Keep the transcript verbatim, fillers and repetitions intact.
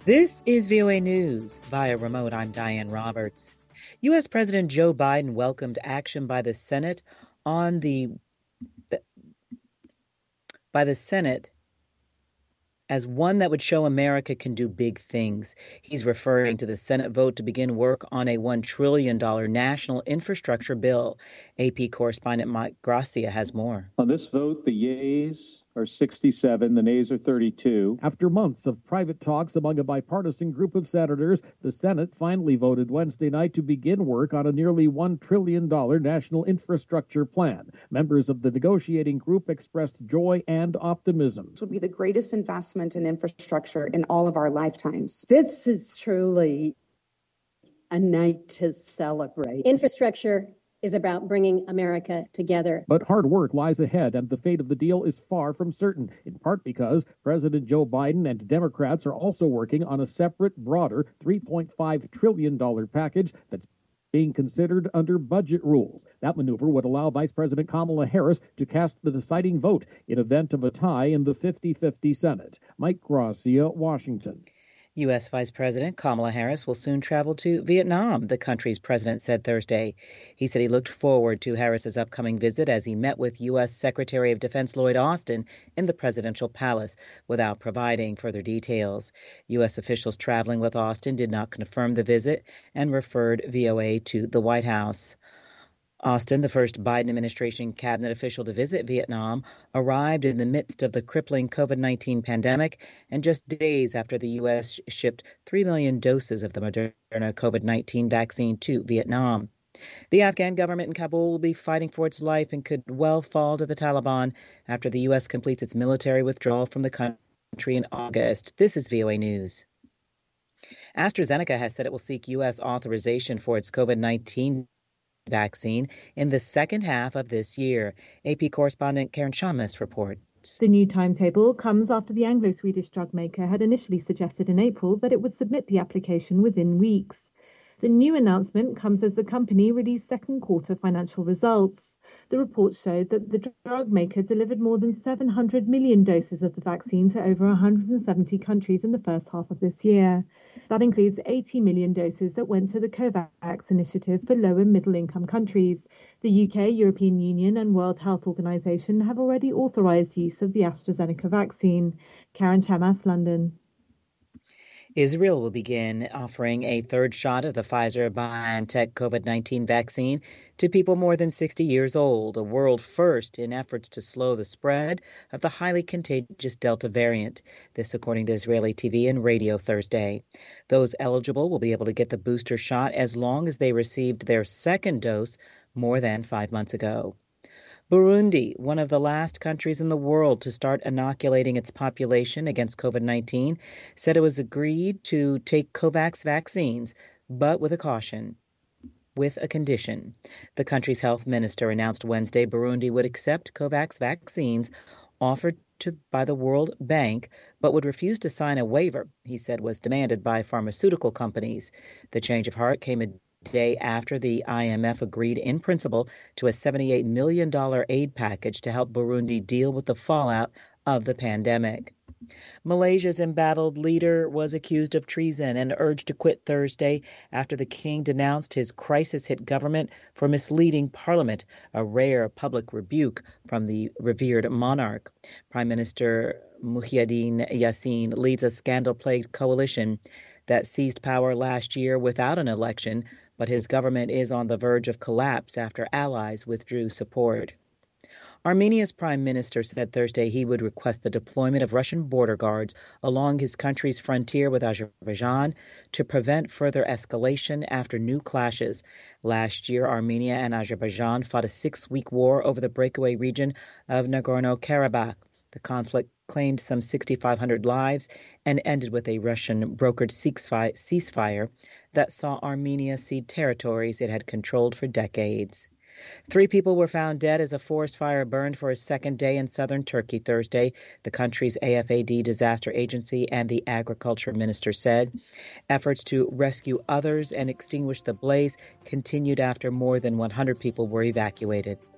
This is V O A News. Via remote, I'm Diane Roberts. U S. President Joe Biden welcomed action by the Senate on the, the by the Senate as one that would show America can do big things. He's referring to the Senate vote to begin work on a one trillion dollars national infrastructure bill. A P correspondent Mike Gracia has more. On this vote, the yeas are sixty-seven, the nays are thirty-two. After months of private talks among a bipartisan group of senators, the Senate finally voted Wednesday night to begin work on a nearly one trillion dollars national infrastructure plan. Members of the negotiating group expressed joy and optimism. This would be the greatest investment in infrastructure in all of our lifetimes. This is truly a night to celebrate. Infrastructure is about bringing America together. But hard work lies ahead, and the fate of the deal is far from certain, in part because President Joe Biden and Democrats are also working on a separate, broader three point five trillion dollars package that's being considered under budget rules. That maneuver would allow Vice President Kamala Harris to cast the deciding vote in event of a tie in the fifty-fifty Senate. Mike Gracia, Washington. U S. Vice President Kamala Harris will soon travel to Vietnam, the country's president said Thursday. He said he looked forward to Harris's upcoming visit as he met with U S. Secretary of Defense Lloyd Austin in the presidential palace without providing further details. U S officials traveling with Austin did not confirm the visit and referred V O A to the White House. Austin, the first Biden administration cabinet official to visit Vietnam, arrived in the midst of the crippling COVID nineteen pandemic and just days after the U S shipped three million doses of the Moderna COVID nineteen vaccine to Vietnam. The Afghan government in Kabul will be fighting for its life and could well fall to the Taliban after the U S completes its military withdrawal from the country in August. This is V O A News. AstraZeneca has said it will seek U S authorization for its COVID nineteen vaccine in the second half of this year. A P correspondent Karen Shamus reports. The new timetable comes after the Anglo-Swedish drug maker had initially suggested in April that it would submit the application within weeks. The new announcement comes as the company released second quarter financial results. The report showed that the drug maker delivered more than seven hundred million doses of the vaccine to over one hundred seventy countries in the first half of this year. That includes eighty million doses that went to the COVAX initiative for low and middle income countries. The U K, European Union and World Health Organization have already authorized use of the AstraZeneca vaccine. Karen Shamas, London. Israel will begin offering a third shot of the Pfizer-BioNTech COVID nineteen vaccine to people more than sixty years old, a world first in efforts to slow the spread of the highly contagious Delta variant. This according to Israeli T V and radio Thursday. Those eligible will be able to get the booster shot as long as they received their second dose more than five months ago. Burundi, one of the last countries in the world to start inoculating its population against COVID nineteen, said it was agreed to take COVAX vaccines, but with a caution, with a condition. The country's health minister announced Wednesday Burundi would accept COVAX vaccines offered to, by the World Bank, but would refuse to sign a waiver, he said was demanded by pharmaceutical companies. The change of heart came a day after the I M F agreed in principle to a seventy-eight million dollars aid package to help Burundi deal with the fallout of the pandemic. Malaysia's embattled leader was accused of treason and urged to quit Thursday after the king denounced his crisis-hit government for misleading parliament, a rare public rebuke from the revered monarch. Prime Minister Muhyiddin Yassin leads a scandal-plagued coalition that seized power last year without an election, but his government is on the verge of collapse after allies withdrew support. Armenia's prime minister said Thursday he would request the deployment of Russian border guards along his country's frontier with Azerbaijan to prevent further escalation after new clashes. Last year, Armenia and Azerbaijan fought a six-week war over the breakaway region of Nagorno-Karabakh. The conflict claimed some six thousand five hundred lives and ended with a Russian-brokered ceasefire that saw Armenia cede territories it had controlled for decades. Three people were found dead as a forest fire burned for a second day in southern Turkey Thursday, the country's A F A D disaster agency and the agriculture minister said. Efforts to rescue others and extinguish the blaze continued after more than one hundred people were evacuated.